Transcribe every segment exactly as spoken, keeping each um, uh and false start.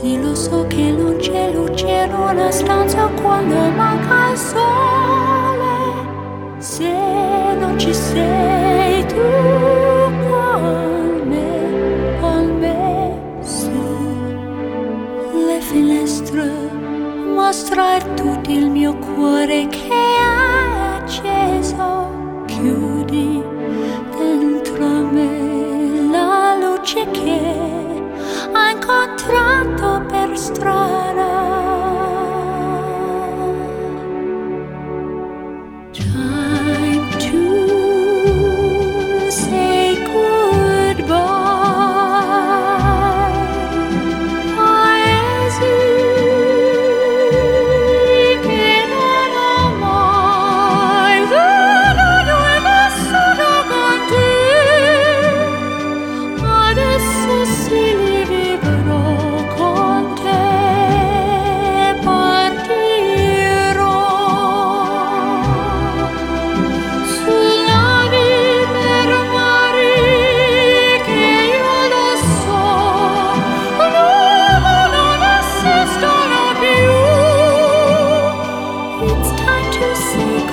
Sì, lo so che non c'è luce in una stanza quando manca il sole. Se non ci sei tu con me, con me su le finestre, mostra tutto il mio cuore che è acceso. Chiudi dentro me la luce che ho incontrato per strada. Time to say goodbye. Paesi che non ho mai veduto e vissuto con te. Adesso sì li vivrò con te, partirò sulla via per mari che io lo so, l'uomo non esistono più. It's time to say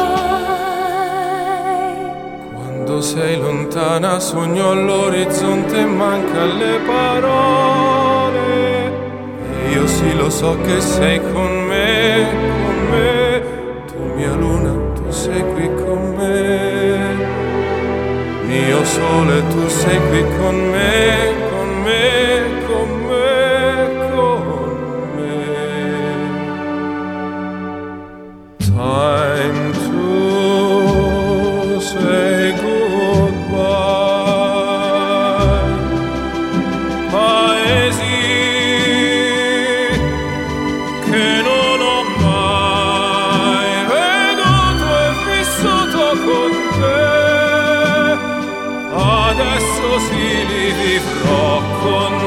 goodbye. Quando sei lontana sogno all'orizzonte e manca le parole. E io sì lo so che sei con me, con me. Tu mia luna, tu sei qui con me. Mio sole, tu sei qui con me, con me, con me, con me. Time to say goodbye. Paesi che non ho mai veduto e vissuto con te. Adesso sì li vivrò con